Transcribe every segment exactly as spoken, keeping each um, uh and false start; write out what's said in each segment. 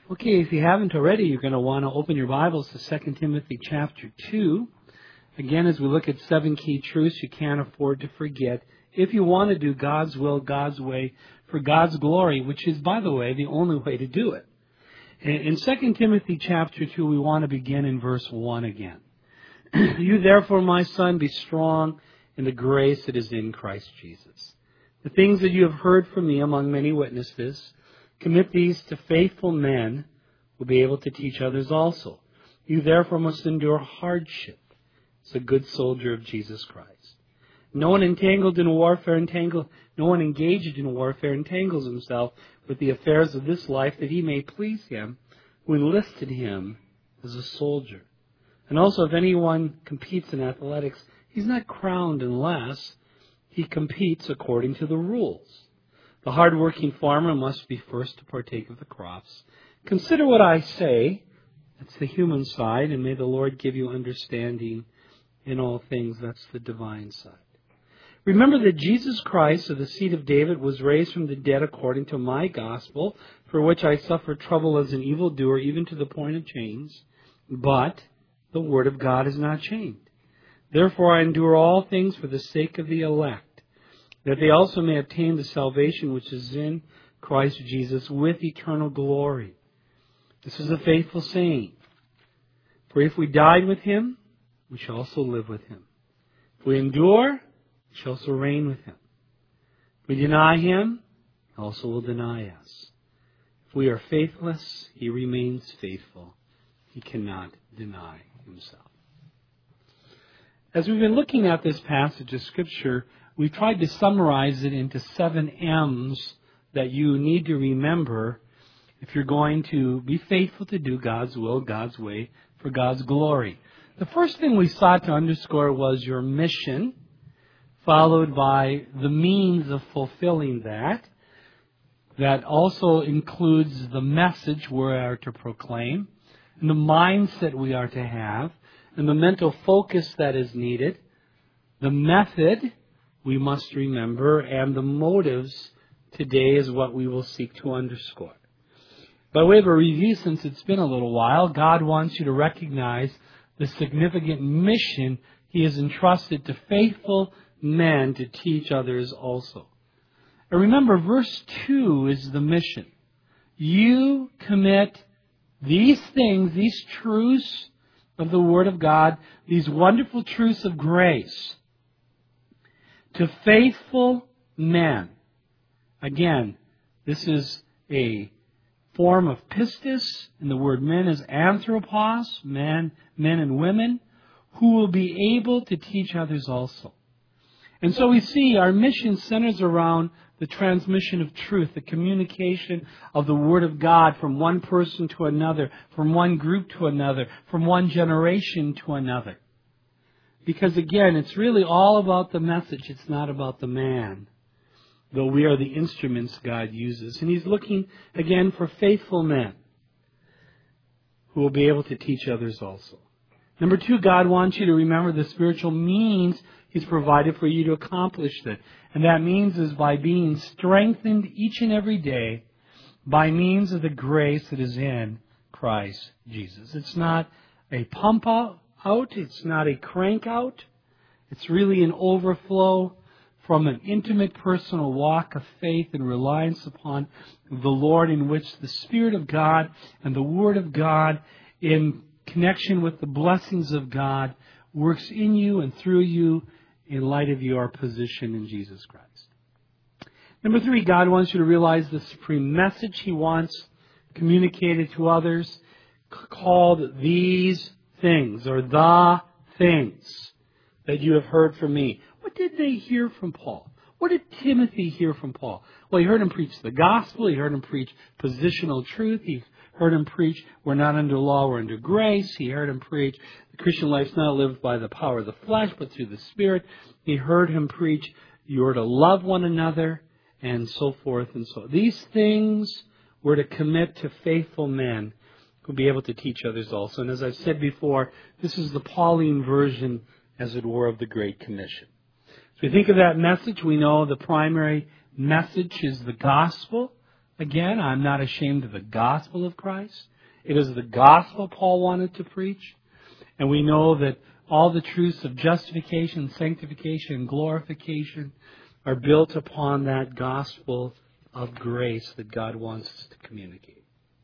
Okay, if you haven't already, you're going to want to open your Bibles to Second Timothy chapter two. Again, as we look at seven key truths you can't afford to forget if you want to do God's will, God's way, for God's glory, which is, by the way, the only way to do it. In Second Timothy chapter two, we want to begin in verse one again. You therefore, my son, be strong in the grace that is in Christ Jesus. The things that you have heard from me among many witnesses, commit these to faithful men who will be able to teach others also. You therefore must endure hardship as a good soldier of Jesus Christ. No one entangled in warfare entangle, no one engaged in warfare entangles himself with the affairs of this life, that he may please him who enlisted him as a soldier. And also, if anyone competes in athletics, he's not crowned unless he competes according to the rules. The hard-working farmer must be first to partake of the crops. Consider what I say. That's the human side, and may the Lord give you understanding in all things. That's the divine side. Remember that Jesus Christ, of the seed of David, was raised from the dead according to my gospel, for which I suffered trouble as an evildoer, even to the point of chains. But the word of God is not chained. Therefore I endure all things for the sake of the elect, that they also may obtain the salvation which is in Christ Jesus with eternal glory. This is a faithful saying. For if we died with him, we shall also live with him. If we endure, we shall also reign with him. If we deny him, he also will deny us. If we are faithless, he remains faithful. He cannot deny himself. As we've been looking at this passage of Scripture, we tried to summarize it into seven M's that you need to remember if you're going to be faithful to do God's will, God's way, for God's glory. The first thing we sought to underscore was your mission, followed by the means of fulfilling that. That also includes the message we are to proclaim, and the mindset we are to have, and the mental focus that is needed, the method we must remember, and the motives today is what we will seek to underscore. By way of a review, since it's been a little while, God wants you to recognize the significant mission He has entrusted to faithful men to teach others also. And remember, verse two is the mission. You commit these things, these truths of the Word of God, these wonderful truths of grace, to faithful men. Again, this is a form of pistis, and the word men is anthropos, men, men and women, who will be able to teach others also. And so we see our mission centers around the transmission of truth, the communication of the Word of God from one person to another, from one group to another, from one generation to another. Because again, it's really all about the message. It's not about the man, though we are the instruments God uses. And He's looking, again, for faithful men who will be able to teach others also. Number two, God wants you to remember the spiritual means He's provided for you to accomplish that. And that means is by being strengthened each and every day by means of the grace that is in Christ Jesus. It's not a pump out. It's not a crank out. It's really an overflow from an intimate personal walk of faith and reliance upon the Lord, in which the Spirit of God and the Word of God, in connection with the blessings of God, works in you and through you in light of your position in Jesus Christ. Number three, God wants you to realize the supreme message He wants communicated to others, called these things, or the things that you have heard from me. What did they hear from Paul? What did Timothy hear from Paul? Well, he heard him preach the gospel. He heard him preach positional truth. He heard him preach, we're not under law, we're under grace. He heard him preach, the Christian life is not lived by the power of the flesh, but through the Spirit. He heard him preach, you're to love one another, and so forth and so on. These things were to commit to faithful men who will be able to teach others also. And as I've said before, this is the Pauline version, as it were, of the Great Commission. So we think of that message. We know the primary message is the gospel, Again, I'm not ashamed of the gospel of Christ. It is the gospel Paul wanted to preach. And we know that all the truths of justification, sanctification, and glorification are built upon that gospel of grace that God wants us to communicate.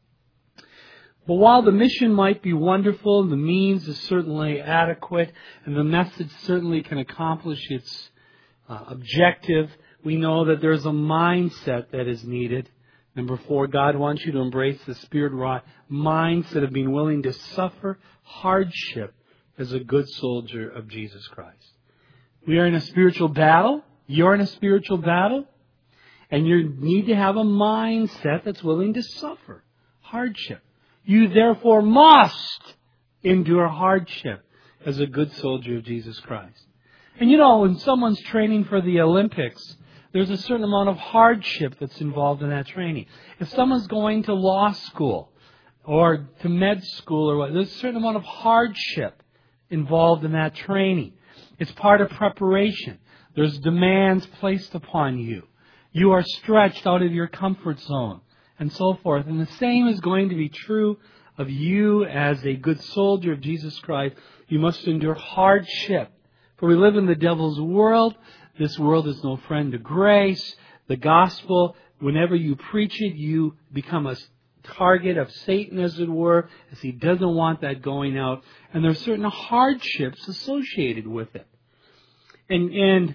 But while the mission might be wonderful, the means is certainly adequate, and the message certainly can accomplish its uh, objective, we know that there's a mindset that is needed. Number four, God wants you to embrace the Spirit-wrought mindset of being willing to suffer hardship as a good soldier of Jesus Christ. We are in a spiritual battle. You're in a spiritual battle. And you need to have a mindset that's willing to suffer hardship. You therefore must endure hardship as a good soldier of Jesus Christ. And you know, when someone's training for the Olympics, there's a certain amount of hardship that's involved in that training. If someone's going to law school or to med school or what, there's a certain amount of hardship involved in that training. It's part of preparation. There's demands placed upon you. You are stretched out of your comfort zone and so forth. And the same is going to be true of you as a good soldier of Jesus Christ. You must endure hardship. For we live in the devil's world. This world is no friend to grace. The gospel, whenever you preach it, you become a target of Satan, as it were, as he doesn't want that going out. And there are certain hardships associated with it. And, and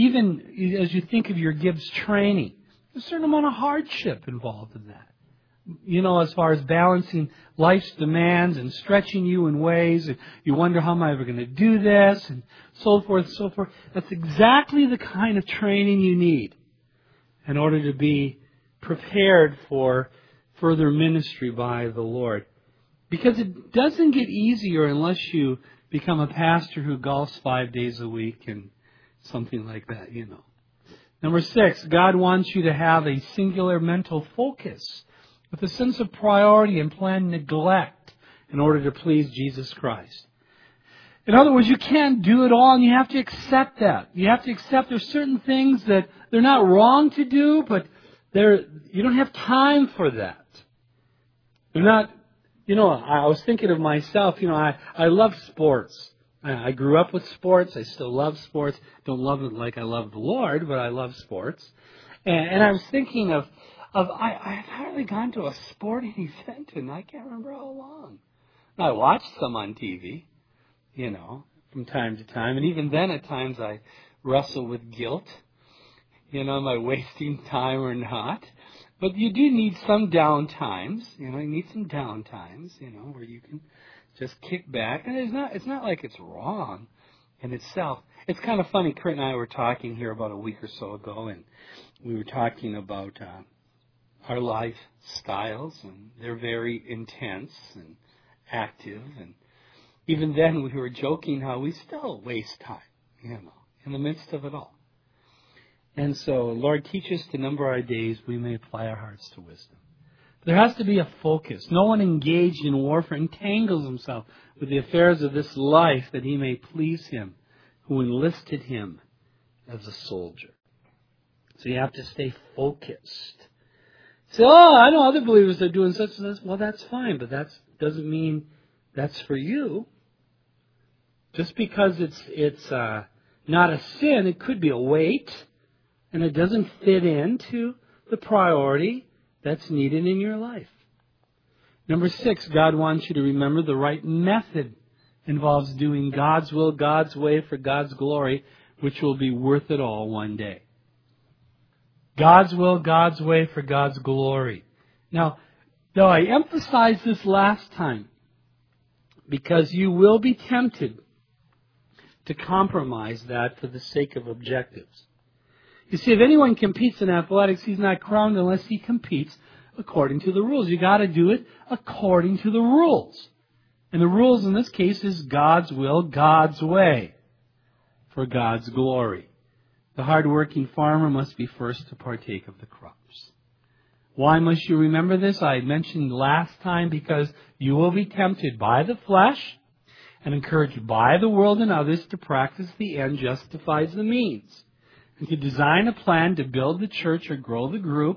even as you think of your Gibbs training, there's a certain amount of hardship involved in that. You know, as far as balancing life's demands and stretching you in ways, and you wonder, how am I ever going to do this, and so forth, so forth. That's exactly the kind of training you need in order to be prepared for further ministry by the Lord. Because it doesn't get easier unless you become a pastor who golfs five days a week and something like that, you know. Number six, God wants you to have a singular mental focus with a sense of priority and planned neglect in order to please Jesus Christ. In other words, you can't do it all, and you have to accept that. You have to accept there's certain things that they're not wrong to do, but they're, you don't have time for that. They're not, you know, I was thinking of myself, you know, I, I love sports. I, I grew up with sports. I still love sports. Don't love it like I love the Lord, but I love sports. And, and I was thinking of, of I, I've hardly gone to a sporting event, and I can't remember how long. I watched some on T V. You know, from time to time. And even then, at times, I wrestle with guilt. You know, am I wasting time or not? But you do need some down times. You know, you need some down times, you know, where you can just kick back. And it's not, it's not like it's wrong in itself. It's kind of funny. Kurt and I were talking here about a week or so ago, and we were talking about uh, our lifestyles, and they're very intense and active, and even then, we were joking how we still waste time, you know, in the midst of it all. And so, Lord, teach us to number our days, we may apply our hearts to wisdom. There has to be a focus. No one engaged in warfare entangles himself with the affairs of this life that he may please him who enlisted him as a soldier. So you have to stay focused. Say, oh, I know other believers are doing such and such. Well, that's fine, but that doesn't mean that's for you. Just because it's it's uh, not a sin, it could be a weight, and it doesn't fit into the priority that's needed in your life. Number six, God wants you to remember the right method involves doing God's will, God's way for God's glory, which will be worth it all one day. God's will, God's way for God's glory. Now, though I emphasized this last time, because you will be tempted to compromise that for the sake of objectives. You see, if anyone competes in athletics, he's not crowned unless he competes according to the rules. You got to do it according to the rules. And the rules in this case is God's will, God's way, for God's glory. The hard-working farmer must be first to partake of the crops. Why must you remember this? I mentioned last time because you will be tempted by the flesh and encouraged by the world and others to practice the end justifies the means. And to design a plan to build the church or grow the group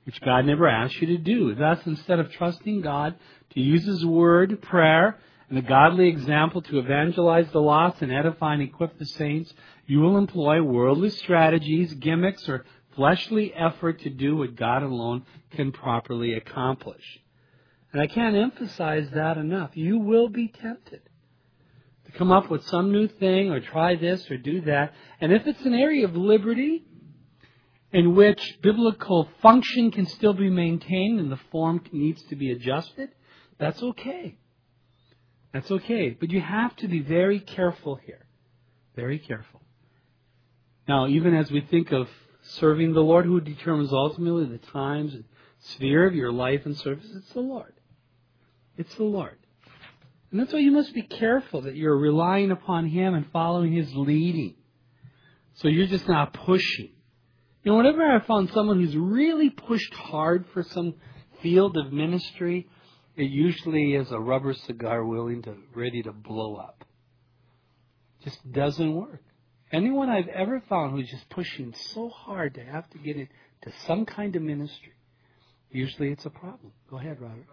which God never asked you to do. Thus, instead of trusting God to use His Word, prayer, and a godly example to evangelize the lost and edify and equip the saints, you will employ worldly strategies, gimmicks, or fleshly effort to do what God alone can properly accomplish. And I can't emphasize that enough. You will be tempted to come up with some new thing or try this or do that. And if it's an area of liberty in which biblical function can still be maintained and the form needs to be adjusted, that's okay. That's okay. But you have to be very careful here. Very careful. Now, even as we think of serving the Lord, who determines ultimately the times and sphere of your life and service, it's the Lord. It's the Lord. And that's why you must be careful that you're relying upon Him and following His leading. So you're just not pushing. You know, whenever I found someone who's really pushed hard for some field of ministry, it usually is a rubber cigar willing to, ready to blow up. It just doesn't work. Anyone I've ever found who's just pushing so hard to have to get into some kind of ministry, usually it's a problem. Go ahead, Robert.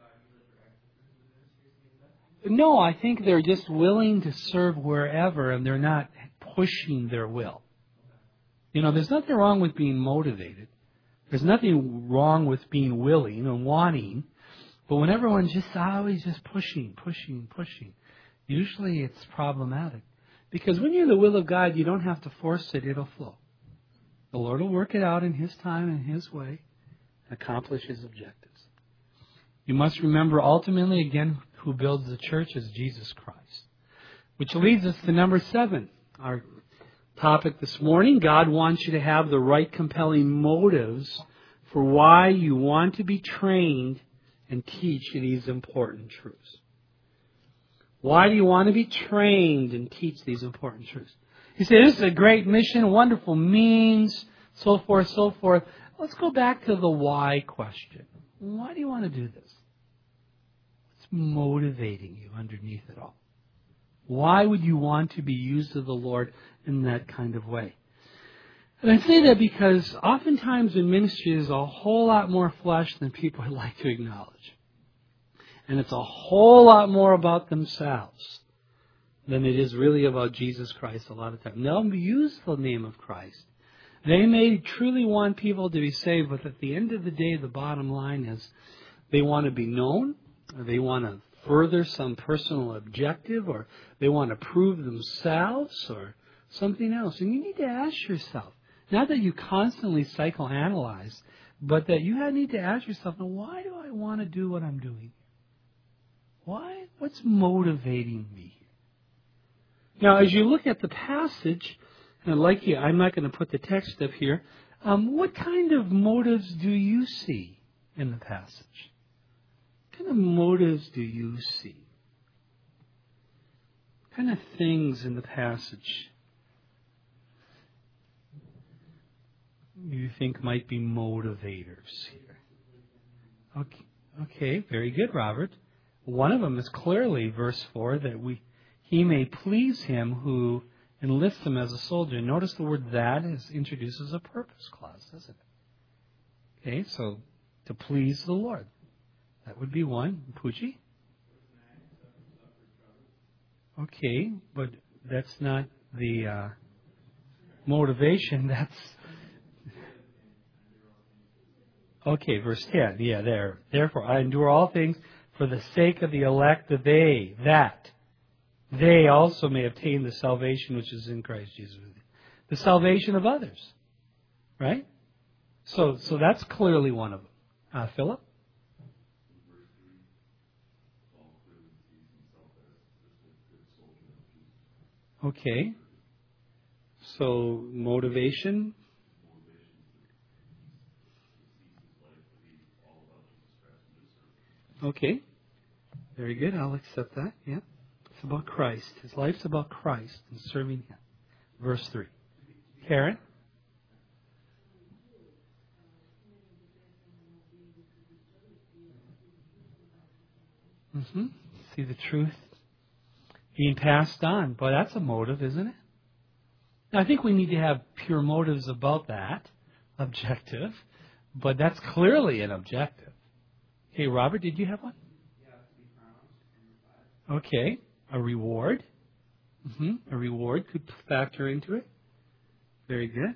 No, I think they're just willing to serve wherever and they're not pushing their will. You know, there's nothing wrong with being motivated. There's nothing wrong with being willing and wanting. But when everyone's just always just pushing, pushing, pushing, usually it's problematic. Because when you're in the will of God, you don't have to force it. It'll flow. The Lord will work it out in His time and His way and accomplish His objectives. You must remember ultimately, again, who builds the church is Jesus Christ. Which leads us to number seven, our topic this morning. God wants you to have the right compelling motives for why you want to be trained and teach these important truths. Why do you want to be trained and teach these important truths? You say, this is a great mission, wonderful means, so forth, so forth. Let's go back to the why question. Why do you want to do this? What's motivating you underneath it all? Why would you want to be used of the Lord in that kind of way? And I say that because oftentimes in ministry there's a whole lot more flesh than people would like to acknowledge. And it's a whole lot more about themselves than it is really about Jesus Christ a lot of times. They'll use the name of Christ. They may truly want people to be saved, but at the end of the day, the bottom line is they want to be known, or they want to further some personal objective, or they want to prove themselves, or something else. And you need to ask yourself, not that you constantly psychoanalyze, but that you need to ask yourself, now, why do I want to do what I'm doing? Why? What's motivating me? Now, as you look at the passage, and like you, I'm not going to put the text up here, um, what kind of motives do you see in the passage? What kind of motives do you see? What kind of things in the passage you think might be motivators here? Okay, okay, very good, Robert. One of them is clearly verse four, that we he may please him who enlists him as a soldier. Notice the word that is introduces a purpose clause, doesn't it? Okay, so to please the Lord. That would be one. Poochie? Okay, but that's not the uh, motivation. That's okay, verse ten. Yeah, there. Therefore, I endure all things for the sake of the elect, that they, that they also may obtain the salvation which is in Christ Jesus. The salvation of others. Right? So so that's clearly one of them. Uh, Philip? Okay. So motivation. Okay. Very good. I'll accept that. Yeah. It's about Christ. His life's about Christ and serving Him. Verse three. Karen? Mm-hmm. See the truth being passed on. Boy, that's a motive, isn't it? Now, I think we need to have pure motives about that, objective. but that's clearly an objective. Okay, Robert, did you have one? Okay, a reward. Mm-hmm. A reward could factor into it. Very good.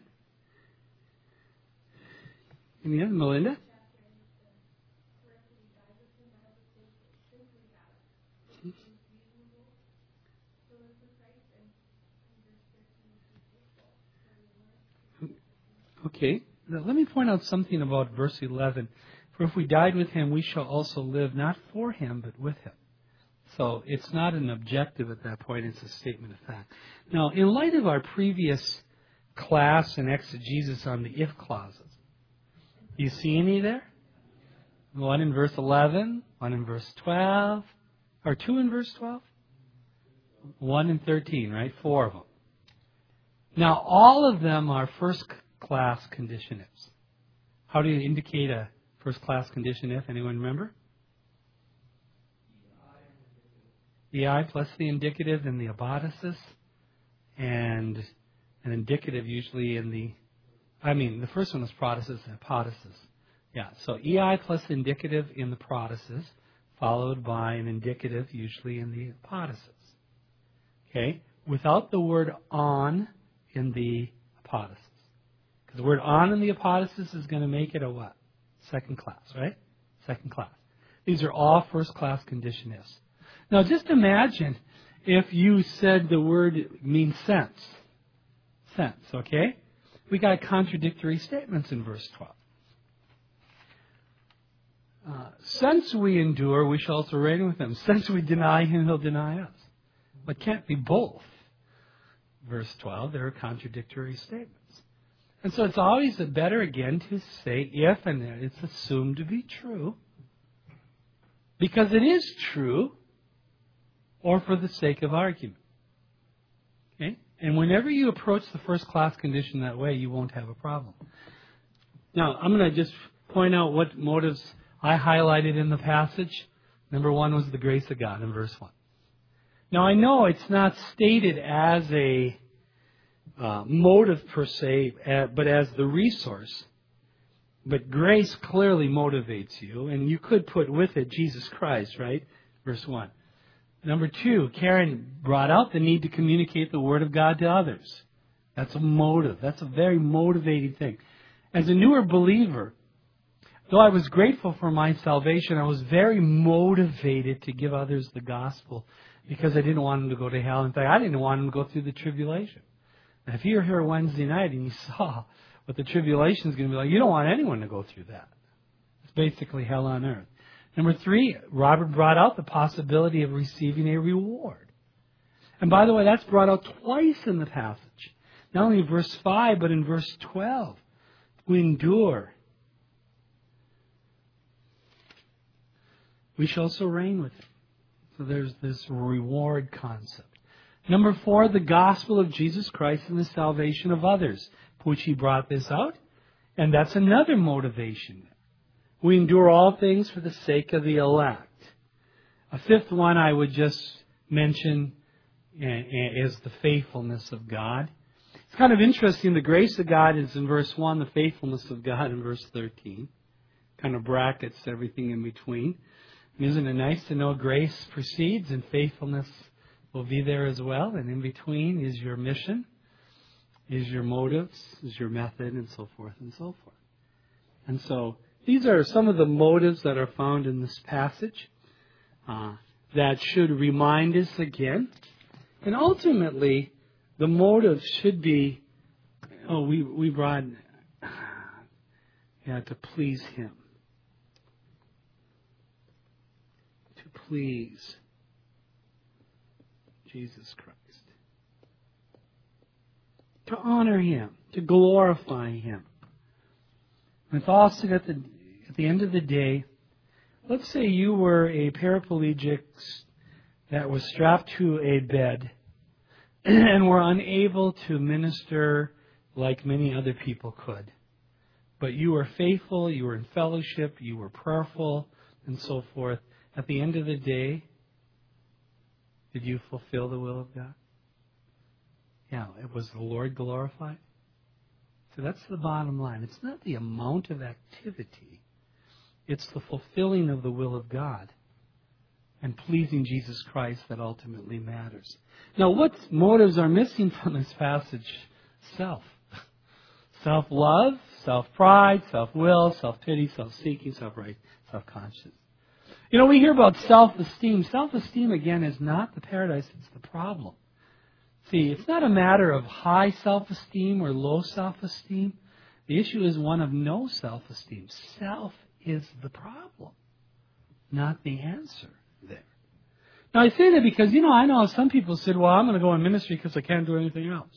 Any other, Melinda? Okay. Now, let me point out something about verse eleven. For if we died with him, we shall also live, not for him, but with him. So it's not an objective at that point, it's a statement of fact. Now, in light of our previous class in exegesis on the if clauses, do you see any there? One in verse eleven, one in verse twelve, or two in verse twelve? One in thirteen, right? Four of them. Now, all of them are first class condition ifs. How do you indicate a first class condition if? Anyone remember? The I plus the indicative in the apodosis, and an indicative usually in the, I mean, the first one was prodosis and apodosis. Yeah, so E I plus indicative in the prodosis, followed by an indicative usually in the apodosis. Okay, without the word on in the apodosis. Because the word on in the apodosis is going to make it a what? Second class, right? Second class. These are all first class condition ifs. Now just imagine if you said the word means sense. Sense, okay? We got contradictory statements in verse twelve. Uh, since we endure, we shall also reign with him. Since we deny him, he'll deny us. But it can't be both. Verse twelve, there are contradictory statements. And so it's always better, again, to say if and it's assumed to be true. Because it is true, or for the sake of argument. Okay? And whenever you approach the first class condition that way, you won't have a problem. Now, I'm going to just point out what motives I highlighted in the passage. Number one was the grace of God in verse one. Now, I know it's not stated as a uh, motive per se, uh, but as the resource. But grace clearly motivates you, and you could put with it Jesus Christ, right? Verse one. Number two, Karen brought out the need to communicate the Word of God to others. That's a motive. That's a very motivating thing. As a newer believer, though I was grateful for my salvation, I was very motivated to give others the gospel because I didn't want them to go to hell. In fact, I didn't want them to go through the tribulation. And if you're here Wednesday night and you saw what the tribulation is going to be like, you don't want anyone to go through that. It's basically hell on earth. Number three, Robert brought out the possibility of receiving a reward. And by the way, that's brought out twice in the passage. Not only in verse five, but in verse twelve. We endure. We shall also reign with him. So there's this reward concept. Number four, the gospel of Jesus Christ and the salvation of others. Pucci brought this out. And that's another motivation. We endure all things for the sake of the elect. A fifth one I would just mention is the faithfulness of God. It's kind of interesting. The grace of God is in verse one, the faithfulness of God in verse thirteen. Kind of brackets everything in between. And isn't it nice to know grace precedes and faithfulness will be there as well? And in between is your mission, is your motives, is your method, and so forth and so forth. And so these are some of the motives that are found in this passage uh, that should remind us again. And ultimately, the motive should be, oh, we, we brought, yeah, to please Him. To please Jesus Christ. To honor Him. To glorify Him. And it's also at the, at the end of the day, let's say you were a paraplegic that was strapped to a bed and were unable to minister like many other people could. But you were faithful, you were in fellowship, you were prayerful, and so forth. At the end of the day, did you fulfill the will of God? Yeah, it was the Lord glorified. So that's the bottom line. It's not the amount of activity. It's the fulfilling of the will of God and pleasing Jesus Christ that ultimately matters. Now, what motives are missing from this passage? Self. Self-love, self-pride, self-will, self-pity, self-seeking, self-right, self-conscious. You know, we hear about self-esteem. Self-esteem, again, is not the paradise, it's the problem. See, it's not a matter of high self-esteem or low self-esteem. The issue is one of no self-esteem. Self is the problem, not the answer there. Now, I say that because, you know, I know some people said, well, I'm going to go in ministry because I can't do anything else.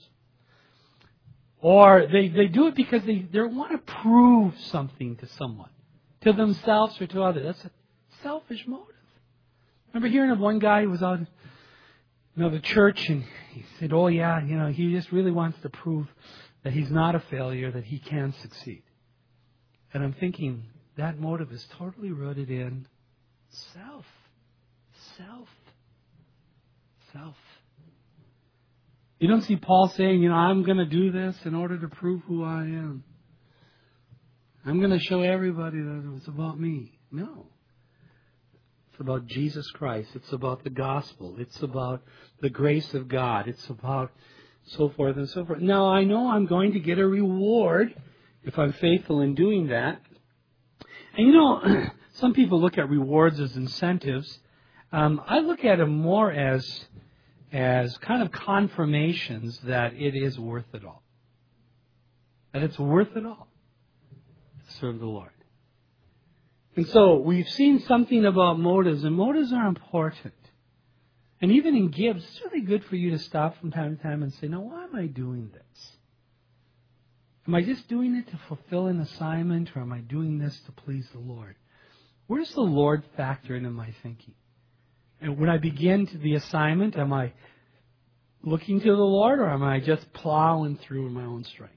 Or they, they do it because they, they want to prove something to someone, to themselves or to others. That's a selfish motive. Remember hearing of one guy who was out, you know, the church, and he said, oh yeah, you know, he just really wants to prove that he's not a failure, that he can succeed. And I'm thinking, that motive is totally rooted in self. Self. Self. You don't see Paul saying, you know, I'm going to do this in order to prove who I am. I'm going to show everybody that it's about me. No. It's about Jesus Christ. It's about the gospel. It's about the grace of God. It's about so forth and so forth. Now, I know I'm going to get a reward if I'm faithful in doing that. And you know, some people look at rewards as incentives. Um, I look at them more as as kind of confirmations that it is worth it all. That it's worth it all to serve the Lord. And so we've seen something about motives, and motives are important. And even in gifts, it's really good for you to stop from time to time and say, now, why am I doing this? Am I just doing it to fulfill an assignment, or am I doing this to please the Lord? Where does the Lord factor into my thinking? And when I begin to the assignment, am I looking to the Lord, or am I just plowing through in my own strength?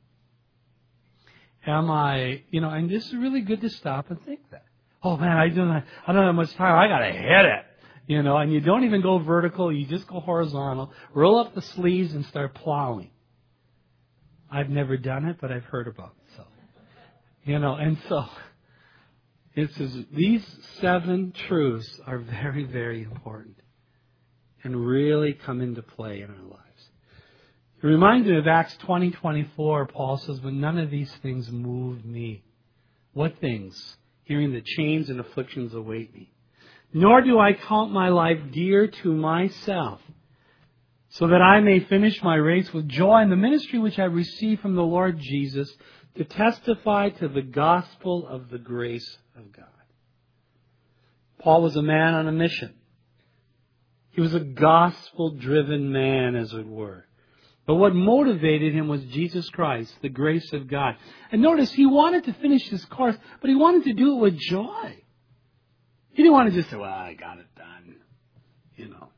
Am I, you know, and this is really good to stop and think that. Oh man, I don't, I don't have much time. I gotta hit it, you know. And you don't even go vertical; you just go horizontal. Roll up the sleeves and start plowing. I've never done it, but I've heard about it. So, you know, and so. It says these seven truths are very, very important and really come into play in our lives. It reminds me of Acts twenty twenty-four. Paul says, but none of these things move me. What things? Hearing that chains and afflictions await me. Nor do I count my life dear to myself, so that I may finish my race with joy in the ministry which I received from the Lord Jesus, to testify to the gospel of the grace of God. Paul was a man on a mission. He was a gospel-driven man, as it were. But what motivated him was Jesus Christ, the grace of God. And notice, he wanted to finish his course, but he wanted to do it with joy. He didn't want to just say, well, I got it done. You know.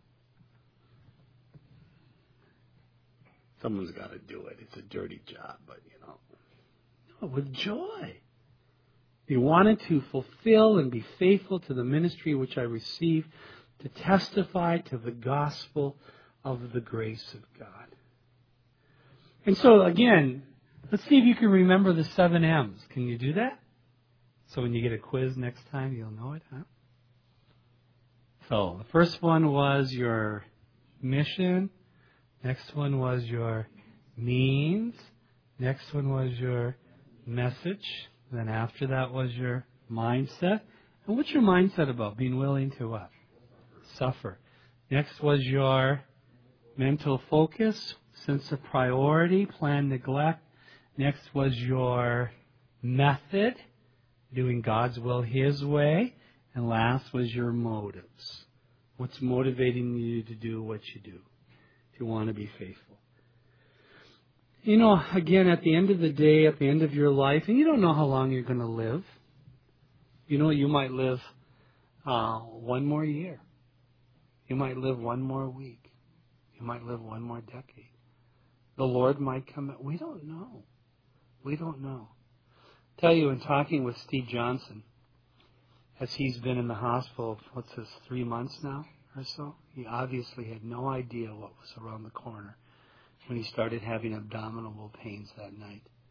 Someone's got to do it. It's a dirty job, but, you know. No, with joy. He wanted to fulfill and be faithful to the ministry which I received, to testify to the gospel of the grace of God. And so, again, let's see if you can remember the seven M's. Can you do that? So when you get a quiz next time, you'll know it, huh? So, the first one was your mission. Next one was your means. Next one was your message. Then after that was your mindset. And what's your mindset about? Being willing to what? Suffer. Next was your mental focus, sense of priority, plan, neglect. Next was your method, doing God's will His way. And last was your motives. What's motivating you to do what you do? If you want to be faithful. You know, again, at the end of the day, at the end of your life, and you don't know how long you're going to live. You know, you might live uh, one more year. You might live one more week. You might live one more decade. The Lord might come. We don't know. We don't know. I tell you, in talking with Steve Johnson, as he's been in the hospital, what's this, three months now or so, he obviously had no idea what was around the corner when he started having abdominal pains that night.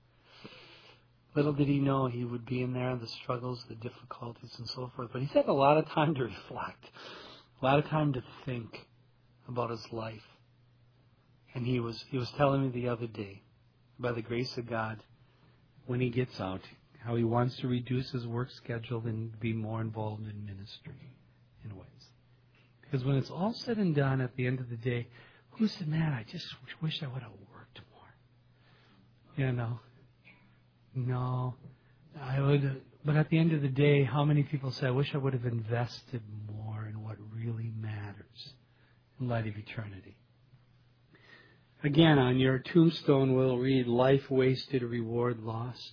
Little did he know he would be in there, the struggles, the difficulties, and so forth. But he's had a lot of time to reflect, a lot of time to think about his life. And he was he was telling me the other day, by the grace of God, when he gets out, how he wants to reduce his work schedule and be more involved in ministry in ways. Because when it's all said and done at the end of the day, who said, man, I just wish I would have worked more. You know? No. I would, but at the end of the day, how many people say, I wish I would have invested more in what really matters in light of eternity? Again, on your tombstone we'll read, life wasted, reward lost.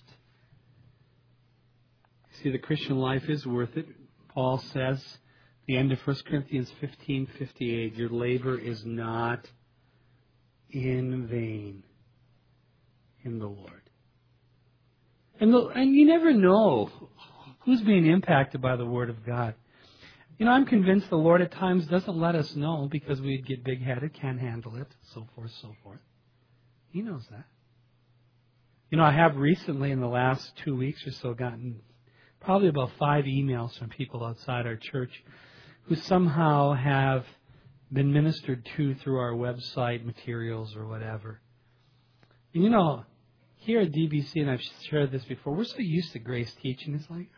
See, the Christian life is worth it. Paul says, the end of First Corinthians fifteen fifty-eight, your labor is not in vain in the Lord. And, the, and you never know who's being impacted by the Word of God. You know, I'm convinced the Lord at times doesn't let us know because we'd get big-headed, can't handle it, so forth, so forth. He knows that. You know, I have recently in the last two weeks or so gotten probably about five emails from people outside our church who somehow have been ministered to through our website materials or whatever. And you know, here at D B C, and I've shared this before, we're so used to grace teaching. It's like,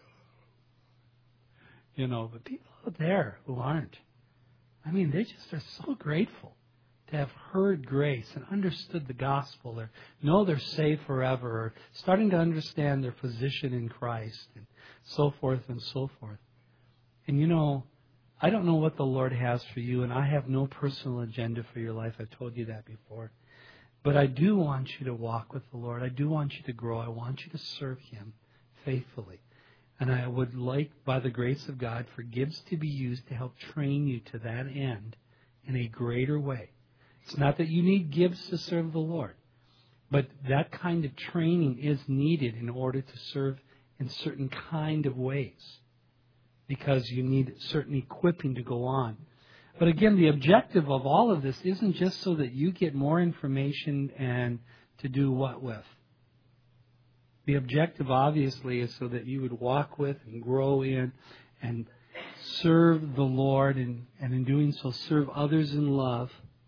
you know, but people out there who aren't, I mean, they just are so grateful to have heard grace and understood the gospel or know they're saved forever or starting to understand their position in Christ and so forth and so forth. And you know, I don't know what the Lord has for you, and I have no personal agenda for your life. I've told you that before. But I do want you to walk with the Lord. I do want you to grow. I want you to serve Him faithfully. And I would like, by the grace of God, for gifts to be used to help train you to that end in a greater way. It's not that you need gifts to serve the Lord, but that kind of training is needed in order to serve in certain kind of ways, because you need certain equipping to go on. But again, the objective of all of this isn't just so that you get more information and to do what with. The objective, obviously, is so that you would walk with and grow in and serve the Lord, and, and in doing so, serve others in love.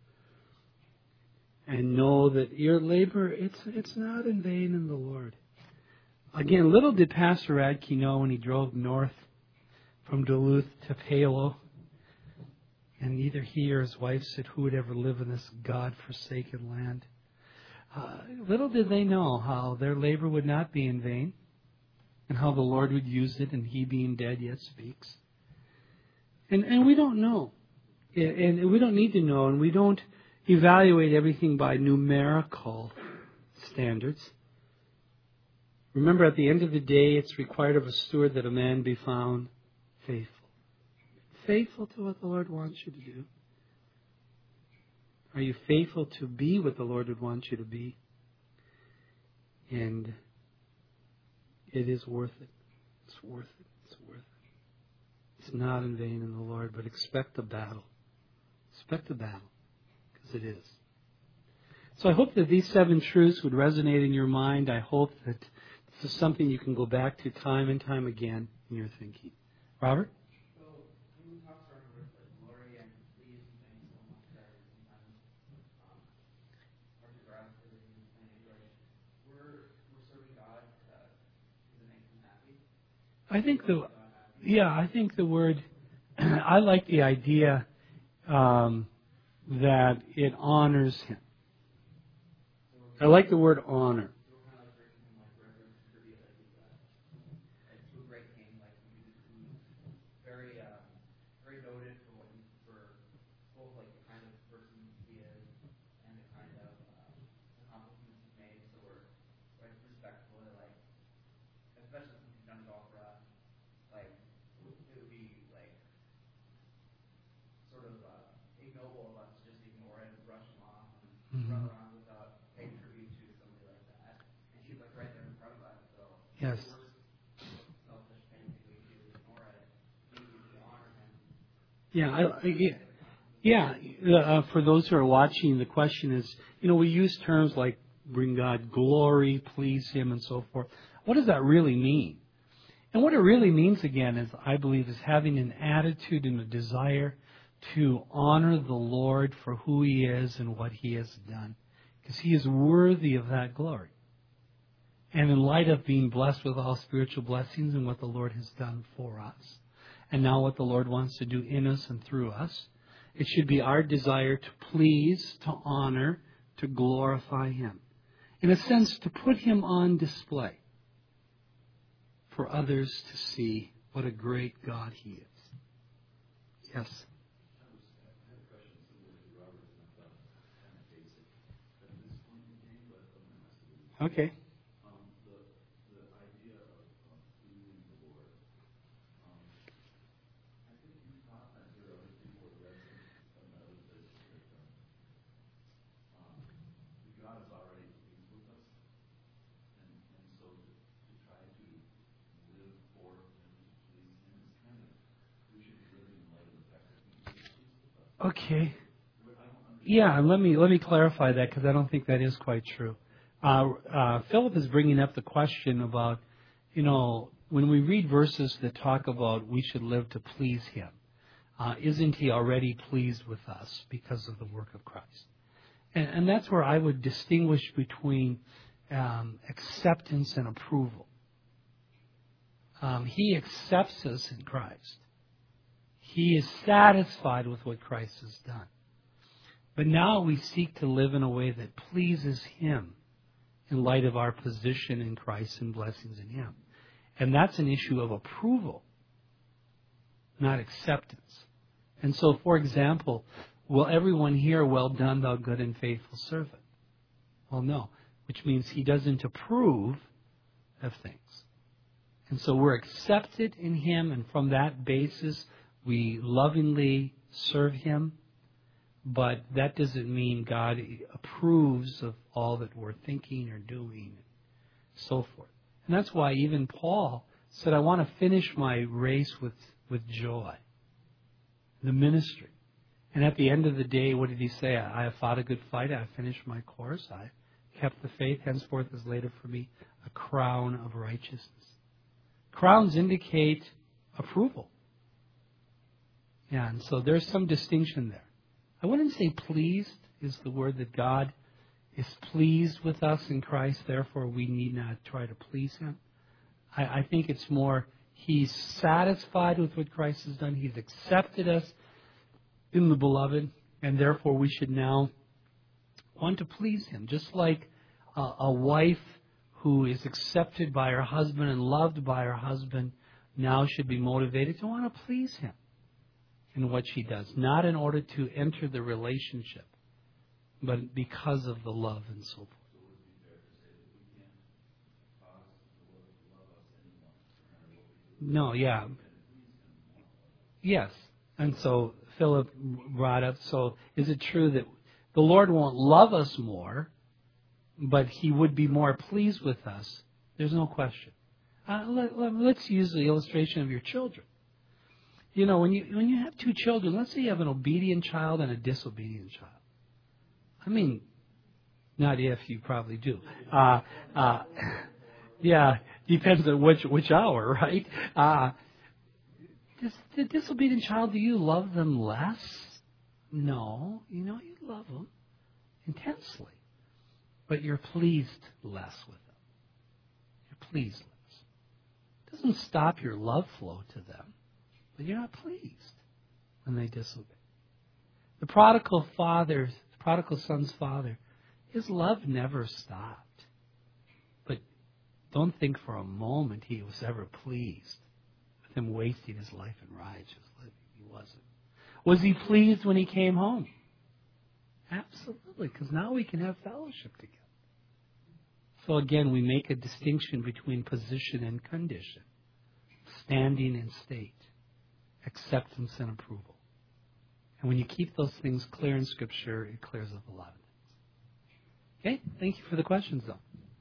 And know that your labor, it's it's not in vain in the Lord. Again, little did Pastor Radke know when he drove north from Duluth to Palo, and neither he or his wife said who would ever live in this God-forsaken land. Uh, little did they know how their labor would not be in vain, and how the Lord would use it, and He being dead yet speaks. And and we don't know. And we don't need to know, and we don't evaluate everything by numerical standards. Remember, at the end of the day, it's required of a steward that a man be found faithful. Faithful to what the Lord wants you to do. Are you faithful to be what the Lord would want you to be? And it is worth it. It's worth it. It's worth it. It's not in vain in the Lord, but expect the battle. Expect the battle. It is. So I hope that these seven truths would resonate in your mind. I hope that this is something you can go back to time and time again in your thinking. Robert? So when we talk starting with like glory and please and things so much that sometimes um hard to grasp everything you're saying, like we're we're serving God uh, to make Him happy. I think the yeah, I think the word I like the idea um that it honors Him. I like the word honor. Very, uh, very noted for what he, for both like the kind of person he is and the kind of uh, accomplishments he's made. So we're like respectful, like especially since he's done it all for us. Like it would be like sort of uh, ignoble of us to just ignore it, brush him off, and mm-hmm. run around without paying tribute to somebody like that. And he's like right there in front of us. So yes. Yeah, I, I, yeah. Uh, for those who are watching, the question is, you know, we use terms like bring God glory, please Him, and so forth. What does that really mean? And what it really means, again, is I believe is having an attitude and a desire to honor the Lord for who He is and what He has done. Because He is worthy of that glory. And in light of being blessed with all spiritual blessings and what the Lord has done for us, and now what the Lord wants to do in us and through us, it should be our desire to please, to honor, to glorify Him. In a sense, to put Him on display for others to see what a great God He is. Yes? Okay. Okay. Yeah, let me let me clarify that because I don't think that is quite true. Uh, uh, Philip is bringing up the question about, you know, when we read verses that talk about we should live to please Him, uh, isn't He already pleased with us because of the work of Christ? And, and that's where I would distinguish between um, acceptance and approval. Um, he accepts us in Christ. He is satisfied with what Christ has done. But now we seek to live in a way that pleases Him in light of our position in Christ and blessings in Him. And that's an issue of approval, not acceptance. And so, for example, will everyone hear, "Well done, thou good and faithful servant"? Well, no, which means He doesn't approve of things. And so we're accepted in Him, and from that basis, we lovingly serve Him. But that doesn't mean God approves of all that we're thinking or doing, and so forth. And that's why even Paul said, I want to finish my race with, with joy, the ministry. And at the end of the day, what did he say? I have fought a good fight. I have finished my course. I kept the faith. Henceforth is laid up for me a crown of righteousness. Crowns indicate approval. Yeah, and so there's some distinction there. I wouldn't say pleased is the word that God is pleased with us in Christ, therefore we need not try to please Him. I, I think it's more He's satisfied with what Christ has done. He's accepted us in the Beloved, and therefore we should now want to please Him. Just like a, a wife who is accepted by her husband and loved by her husband now should be motivated to want to please Him in what she does, not in order to enter the relationship, but because of the love and so forth. No, yeah. Yes. And so Philip brought up, so is it true that the Lord won't love us more, but He would be more pleased with us? There's no question. Uh, let, let, let's use the illustration of your children. You know, when you when you have two children, let's say you have an obedient child and a disobedient child. I mean, not if, you probably do. Uh, uh, yeah, depends on which which hour, right? Uh, this, the disobedient child, do you love them less? No. You know, you love them intensely. But you're pleased less with them. You're pleased less. It doesn't stop your love flow to them. But you're not pleased when they disobey. The prodigal father, the prodigal son's father, his love never stopped. But don't think for a moment he was ever pleased with him wasting his life in righteous living. He wasn't. Was he pleased when he came home? Absolutely, because now we can have fellowship together. So again, we make a distinction between position and condition, standing and state, acceptance and approval. And when you keep those things clear in Scripture, it clears up a lot of things. Okay? Thank you for the questions, though.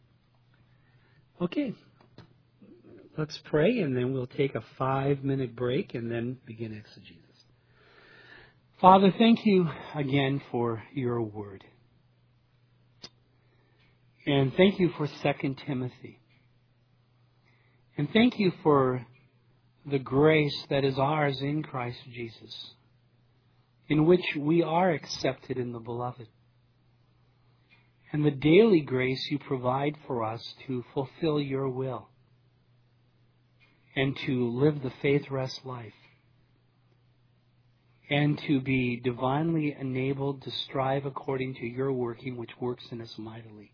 Okay. Let's pray, and then we'll take a five-minute break and then begin exegesis. Father, thank you again for your word. And thank you for Second Timothy. And thank you for the grace that is ours in Christ Jesus, in which we are accepted in the Beloved. And the daily grace you provide for us to fulfill your will and to live the faith-rest life and to be divinely enabled to strive according to your working, which works in us mightily.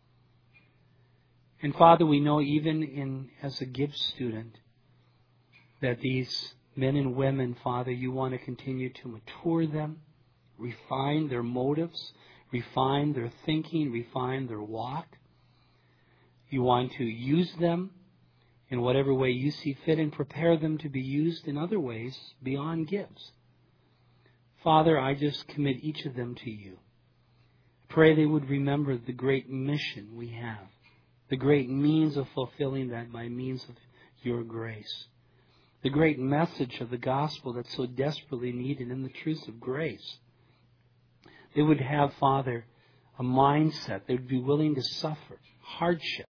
And Father, we know even in as a gift student that these men and women, Father, you want to continue to mature them, refine their motives, refine their thinking, refine their walk. You want to use them in whatever way you see fit and prepare them to be used in other ways beyond gifts. Father, I just commit each of them to you. Pray they would remember the great mission we have, the great means of fulfilling that by means of your grace, the great message of the gospel that's so desperately needed in the truths of grace. They would have, Father, a mindset. They would be willing to suffer hardship